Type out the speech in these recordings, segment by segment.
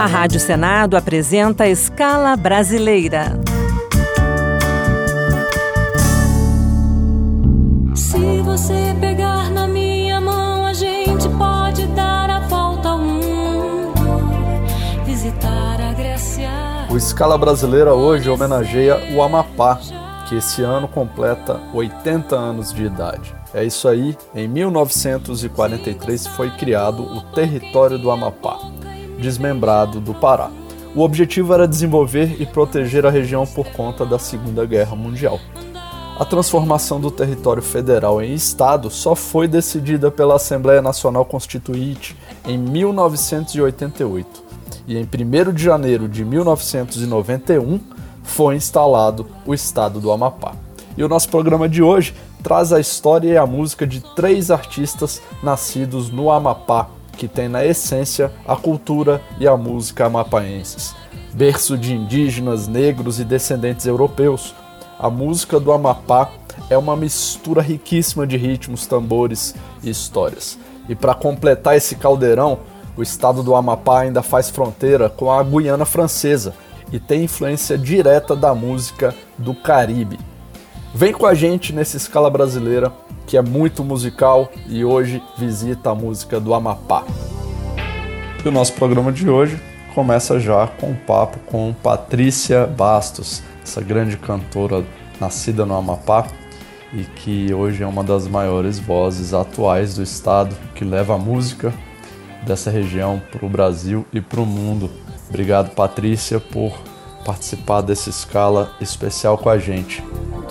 A Rádio Senado apresenta Escala Brasileira. Se você pegar na minha mão, a gente pode dar a volta ao mundo, visitar a Grécia. O Escala Brasileira hoje homenageia o Amapá, que esse ano completa 80 anos de idade. É isso aí, em 1943 foi criado o Território do Amapá, desmembrado do Pará. O objetivo era desenvolver e proteger a região por conta da Segunda Guerra Mundial. A transformação do território federal em estado só foi decidida pela Assembleia Nacional Constituinte em 1988 e em 1º de janeiro de 1991 foi instalado o estado do Amapá. E o nosso programa de hoje traz a história e a música de 3 artistas nascidos no Amapá, que tem na essência a cultura e a música amapaenses. Berço de indígenas, negros e descendentes europeus, a música do Amapá é uma mistura riquíssima de ritmos, tambores e histórias. E para completar esse caldeirão, o estado do Amapá ainda faz fronteira com a Guiana Francesa e tem influência direta da música do Caribe. Vem com a gente nessa Escala Brasileira, que é muito musical e hoje visita a música do Amapá. E o nosso programa de hoje começa já com um papo com Patrícia Bastos, essa grande cantora nascida no Amapá e que hoje é uma das maiores vozes atuais do estado, que leva a música dessa região para o Brasil e para o mundo. Obrigado, Patrícia, por participar dessa escala especial com a gente.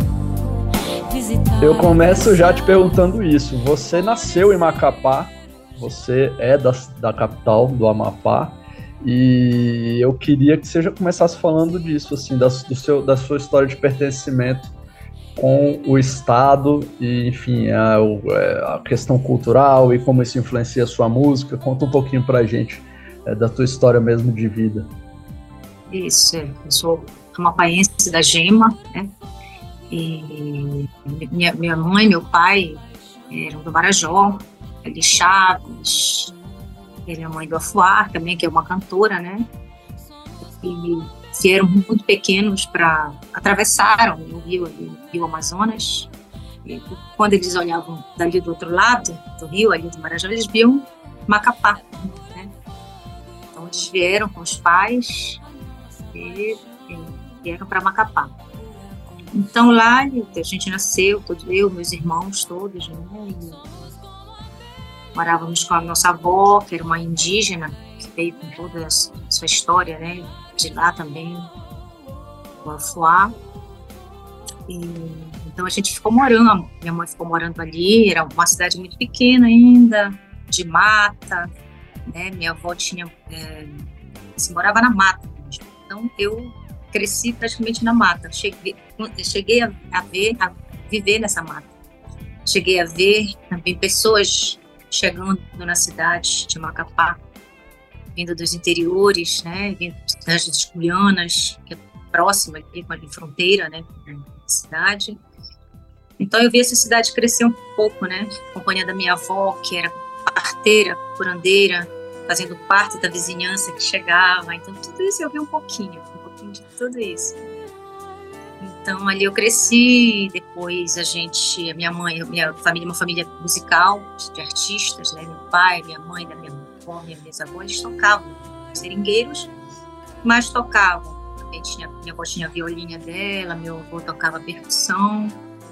Eu começo já te perguntando isso. Você nasceu em Macapá, você é da capital do Amapá, e eu queria que você já começasse falando disso, assim, da sua história de pertencimento com o estado e, enfim, a questão cultural e como isso influencia a sua música. Conta um pouquinho pra gente da tua história mesmo de vida. Isso, eu sou amapaense da Gema, né? E minha mãe e meu pai eram do Marajó, de Chaves, minha mãe do Afuá também, que é uma cantora, né? E vieram muito pequenos atravessaram o rio Amazonas, e quando eles olhavam dali do outro lado do rio, ali do Marajó, eles viam Macapá, né? Então eles vieram com os pais e vieram para Macapá. Então lá a gente nasceu, meus irmãos todos, né? E morávamos com a nossa avó, que era uma indígena, que veio com toda a sua história, né? De lá também, o Afuá. Então a gente ficou morando, minha mãe ficou morando ali, era uma cidade muito pequena ainda, de mata, né? Minha avó morava na mata. Então eu cresci praticamente na mata. Cheguei a viver nessa mata. Cheguei a ver também pessoas chegando na cidade de Macapá, vindo dos interiores, né, vindo das Guianas, que é próxima ali, com a fronteira, né, da cidade. Então eu vi essa cidade crescer um pouco, né, companhia da minha avó, que era parteira, curandeira, fazendo parte da vizinhança que chegava. Então tudo isso eu vi um pouquinho de tudo isso. Então ali eu cresci. Depois minha família, uma família musical de artistas, né? Meu pai, minha mãe, da minha avó, minhas avós, eles tocavam seringueiros, mas tocavam. Também minha avó tinha a violinha dela, meu avô tocava percussão,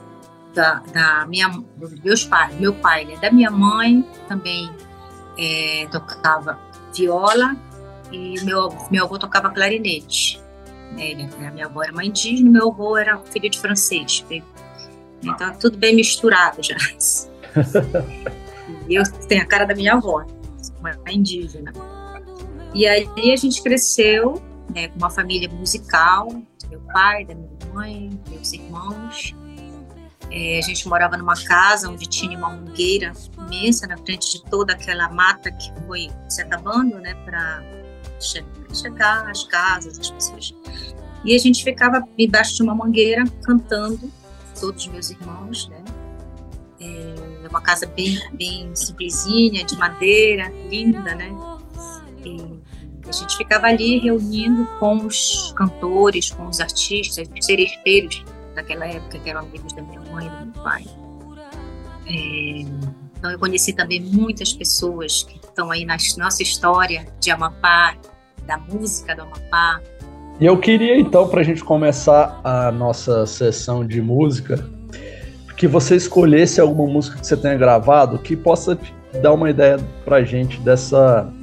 dos meus pais, meu pai, né? Da minha mãe também tocava viola, e meu avô tocava clarinete. A minha avó era uma indígena, meu avô era filho de francês. Então, tudo bem misturado já. E eu tenho a cara da minha avó, uma indígena. E aí a gente cresceu, né, com uma família musical, meu pai, da minha mãe, meus irmãos. A gente morava numa casa onde tinha uma mangueira imensa na frente de toda aquela mata que foi se acabando, né, para chegar às casas, as pessoas. E a gente ficava embaixo de uma mangueira cantando, todos os meus irmãos, né? Uma casa bem simplesinha, de madeira, linda, né? A gente ficava ali reunindo com os cantores, com os artistas, os seresteiros daquela época, que eram amigos da minha mãe e do meu pai. Então eu conheci também muitas pessoas que estão aí na nossa história de Amapá, da música do Amapá. E eu queria então, para a gente começar a nossa sessão de música, que você escolhesse alguma música que você tenha gravado que possa dar uma ideia para a gente desse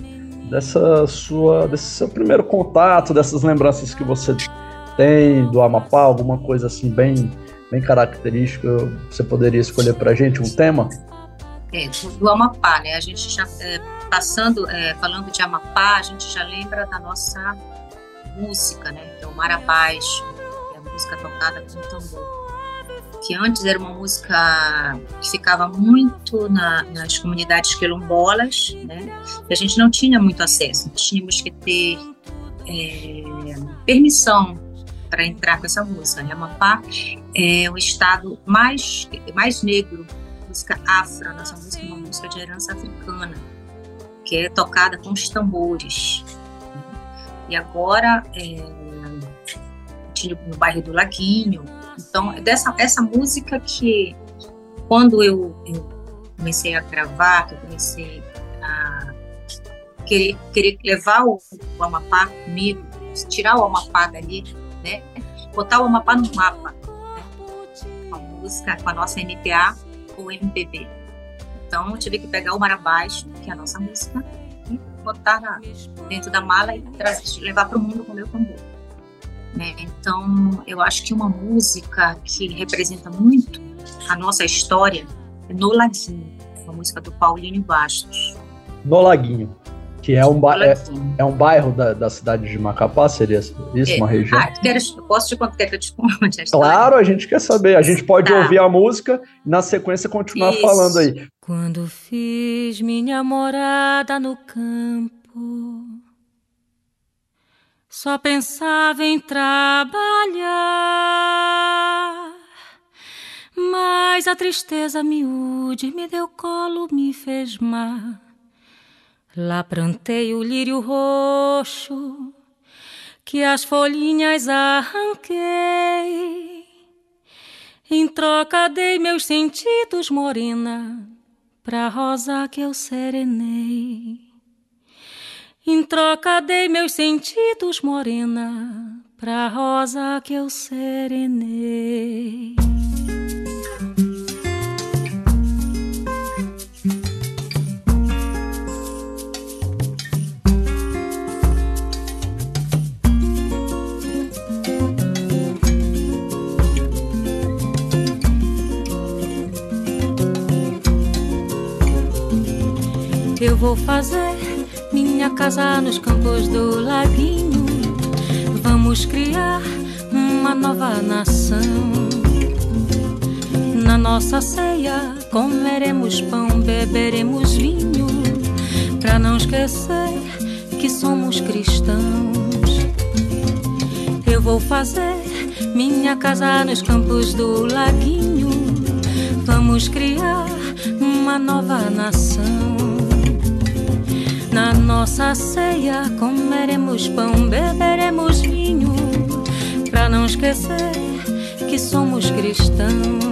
seu primeiro contato, dessas lembranças que você tem do Amapá, alguma coisa assim bem característica. Você poderia escolher para a gente um tema? Do Amapá, né? A gente já falando de Amapá, a gente já lembra da nossa música, né? Que é o Marabás, que é a música tocada com tambor, que antes era uma música que ficava muito nas comunidades quilombolas, né? E a gente não tinha muito acesso, nós tínhamos que ter permissão para entrar com essa música, né? Amapá é o estado mais negro, música afro. Nossa música é uma música de herança africana, que é tocada com os tambores. E agora, no bairro do Laguinho. Então, essa música que, quando eu comecei a gravar, que eu comecei a querer levar o Amapá comigo, tirar o Amapá dali, né? Botar o Amapá no mapa, né? Com a música, com a nossa MPA ou MPB. Então, eu tive que pegar o Marabás, que é a nossa música, e botar dentro da mala e levar para o mundo com o meu tambor. Né? Então, eu acho que uma música que representa muito a nossa história é No Laguinho, uma música do Paulinho Bastos. No Laguinho, que é um bairro da cidade de Macapá, seria isso? Uma região? Posso te contar que eu te conte a história? Claro, a gente quer saber. A gente pode ouvir a música e na sequência continuar falando aí. Quando fiz minha morada no campo, só pensava em trabalhar, mas a tristeza miúde me deu colo, me fez mar. Lá plantei o lírio roxo, que as folhinhas arranquei. Em troca dei meus sentidos, morena, pra rosa que eu serenei. Em troca dei meus sentidos, morena, pra rosa que eu serenei. Eu vou fazer minha casa nos campos do Laguinho. Vamos criar uma nova nação. Na nossa ceia comeremos pão, beberemos vinho, pra não esquecer que somos cristãos. Eu vou fazer minha casa nos campos do Laguinho. Vamos criar uma nova nação. Na nossa ceia comeremos pão, beberemos vinho, pra não esquecer que somos cristãos.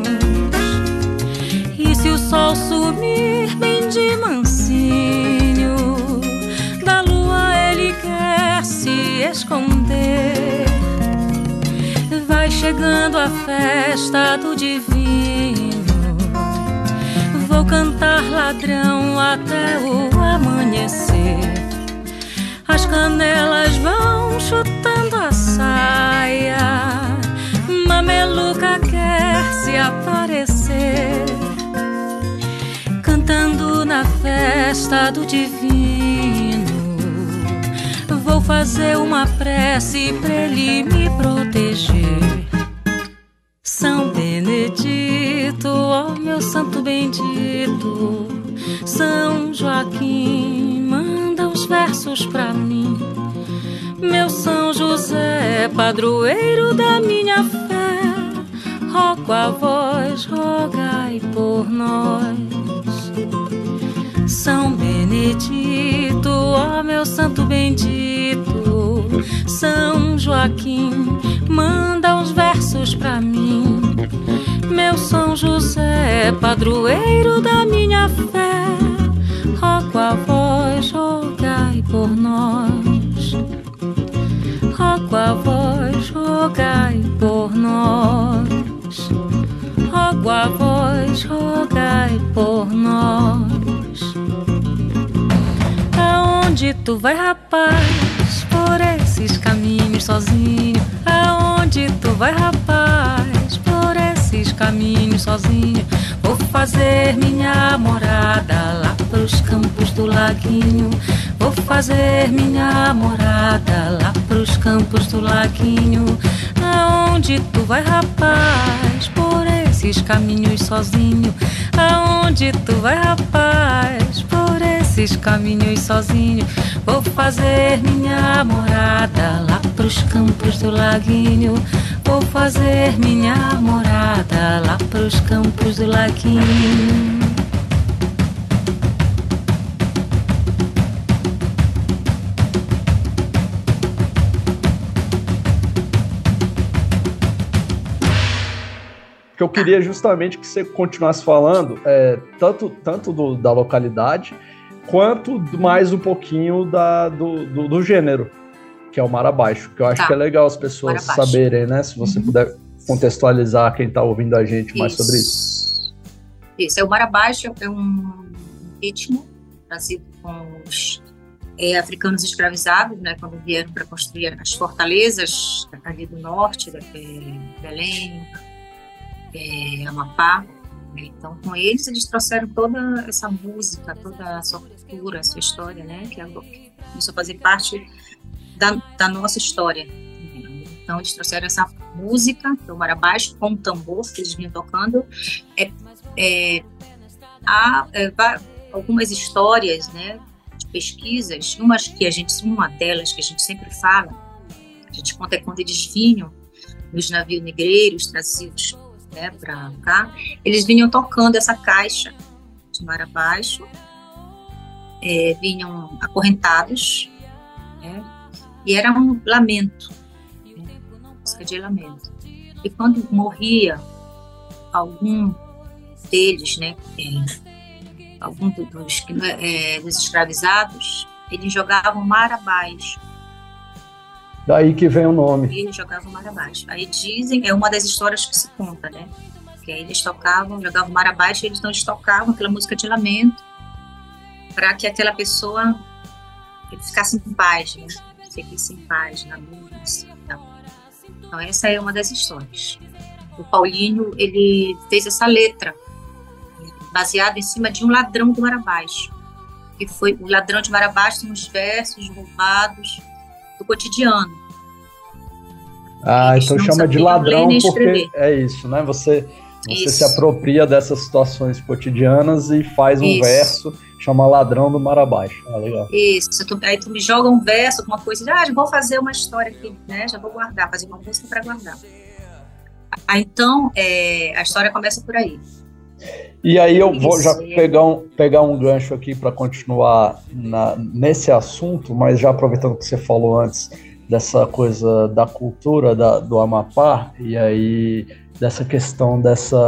E se o sol sumir bem de mansinho, da lua ele quer se esconder, vai chegando a festa do divino. Vou cantar ladrão até o amanhecer. As canelas vão chutando a saia, mameluca quer se aparecer, cantando na festa do divino. Vou fazer uma prece pra ele me proteger. São Benedito, ó meu santo bendito, São Joaquim, manda os versos pra mim. Meu São José, padroeiro da minha fé, rogo a vós, rogai por nós. São Benedito, ó meu santo bendito, São Joaquim, manda os versos pra mim. Meu São José, padroeiro da minha fé, rogo a vós, rogai por nós. Rogo a vós, rogai por nós. Rogo a vós, rogai por nós. Aonde tu vai, rapaz, por esses caminhos sozinho? Aonde tu vai, rapaz, por esses caminhos sozinho? Vou fazer minha morada lá pros campos do laguinho. Vou fazer minha morada lá pros campos do laguinho. Aonde tu vai, rapaz, por esses caminhos sozinho? Aonde tu vai, rapaz, por esses caminhos sozinho? Vou fazer minha morada lá pros campos do laguinho. Vou fazer minha morada lá pros campos do laguinho. Que eu queria justamente que você continuasse falando tanto da localidade, quanto mais um pouquinho do gênero, que é o Marabaixo, que eu acho que é legal as pessoas saberem, né? Se você puder contextualizar quem está ouvindo a gente mais sobre isso. Isso, o Marabaixo é um ritmo trazido com os africanos escravizados, né? Quando vieram para construir as fortalezas ali do norte, Belém, Amapá. Então, com eles trouxeram toda essa música, toda a sua cultura, a sua história, né? Que começou a fazer parte da nossa história. Então, eles trouxeram essa música, que é o Marabaixo, com o tambor que eles vinham tocando. Há algumas histórias, né, de pesquisas, uma delas que a gente sempre fala, a gente conta é quando eles vinham nos navios negreiros trazidos, né, para cá, eles vinham tocando essa caixa de Marabaixo, vinham acorrentados, né, e era um lamento, né, música de lamento. E quando morria algum deles, né, algum dos escravizados, eles jogavam mar abaixo. Daí que vem o nome. E eles jogavam mar abaixo. Aí dizem, é uma das histórias que se conta, né? Que aí eles jogavam mar abaixo, e eles tocavam aquela música de lamento para que aquela pessoa ficasse em paz, né? Seguisse em paz na luz. Então essa é uma das histórias. O Paulinho, ele fez essa letra baseado em cima de um ladrão do Marabaixo, que foi o ladrão de Marabaixo, são os versos roubados do cotidiano. Então chama de ladrão porque é isso, né? Você se apropria dessas situações cotidianas e faz um verso, chama ladrão do Marabaixo. Legal. Isso, aí tu me joga um verso, alguma coisa, já vou fazer uma história aqui, né? Já vou guardar, fazer uma música para guardar. Então, a história começa por aí. E aí eu vou já pegar um gancho aqui para continuar nesse assunto, mas já aproveitando que você falou antes dessa coisa da cultura do Amapá, e aí dessa questão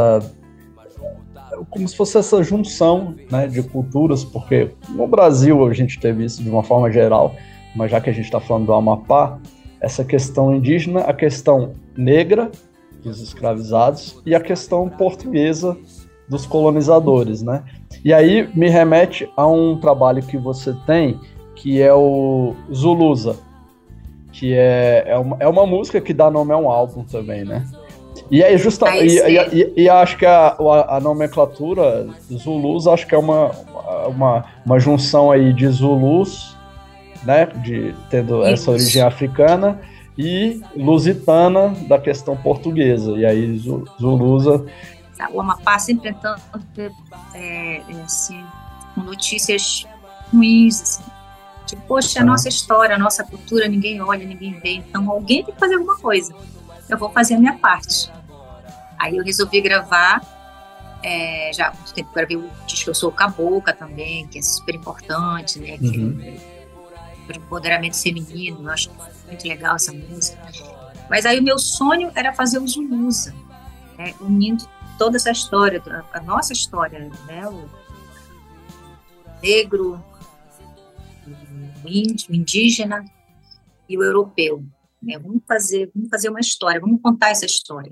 como se fosse essa junção, né, de culturas, porque no Brasil a gente teve isso de uma forma geral, mas já que a gente está falando do Amapá, essa questão indígena, a questão negra dos escravizados e a questão portuguesa dos colonizadores, né? E aí me remete a um trabalho que você tem, que é o Zulusa, que é uma música que dá nome a um álbum também, né? E aí e acho que a nomenclatura Zulusa, acho que é uma junção aí de Zulus, né? Tendo essa origem africana, e lusitana da questão portuguesa. E aí Zulusa. O Amapá sempre tentando assim, com notícias ruins, assim. Tipo, poxa, a nossa história, a nossa cultura, ninguém olha, ninguém vê, então alguém tem que fazer alguma coisa. Eu vou fazer a minha parte. Aí eu resolvi gravar, já há muito tempo, gravei o disco Eu Sou Cabocla também, que é super importante, né? empoderamento feminino. Eu acho muito legal essa música. Mas aí o meu sonho era fazer o Zulusa, né, unindo toda essa história, a nossa história, né, o negro, o índio, o indígena e o europeu. Né? Vamos fazer uma história, vamos contar essa história.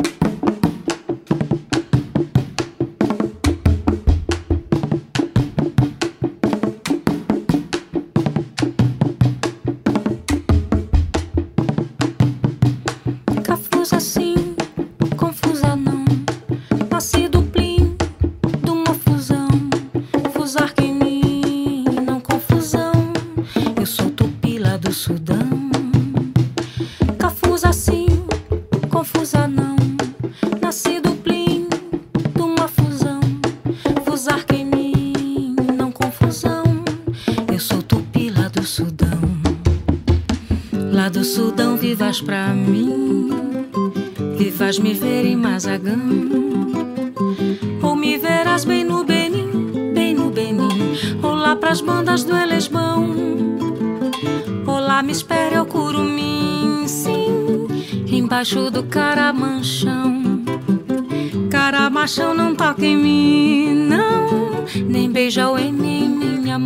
Vivas pra mim, vivas me ver em Mazagã, ou me verás bem no Benin, ou lá pras bandas do Elesbão, ou lá me espere o Curumim, sim, embaixo do Caramanchão. Caramanchão não toca em mim, não, nem beija o Eni em minha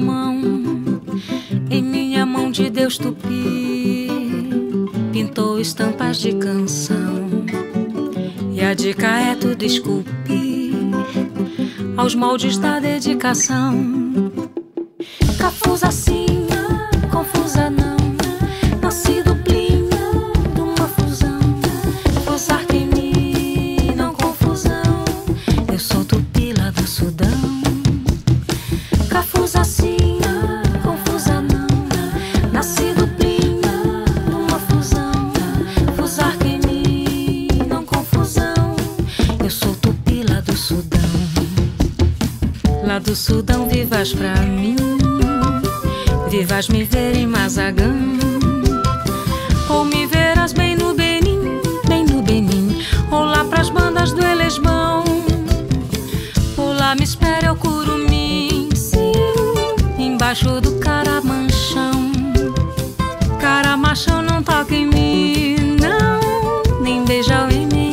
mão de Deus Tupi. Pintou estampas de canção, e a dica é tu desculpe aos moldes da dedicação. Cafusa sim, confusa não, nascido plim de uma fusão. Fusar que me não confusão, eu sou tupi lá do Sudão. Cafusa sim, confusa não, nascido plim de uma fusão. Fusar que me não confusão, eu sou tupi lá do Sudão. Lá do Sudão vivas pra mim, vivas me ver em Mazagã, ou me verás bem no Benin, ou lá pras bandas do Elesbão, ou lá me espera o Curumim, sim, embaixo do Caramanchão. Caramanchão não toca em mim, não, nem beija o Eni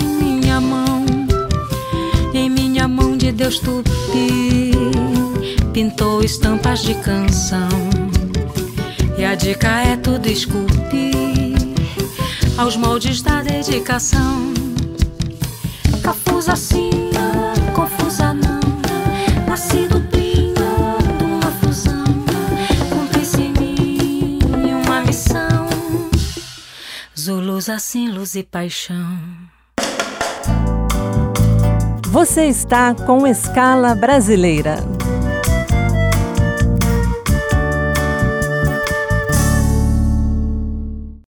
em minha mão de Deus Tupi. Pintou estampas de canção, e a dica é tu desculpe aos moldes da dedicação. Cafusa sim, confusa não, nascido plim de uma fusão. Cumpre-se em mim uma missão, Zulus assim, luz e paixão. Você está com Escala Brasileira.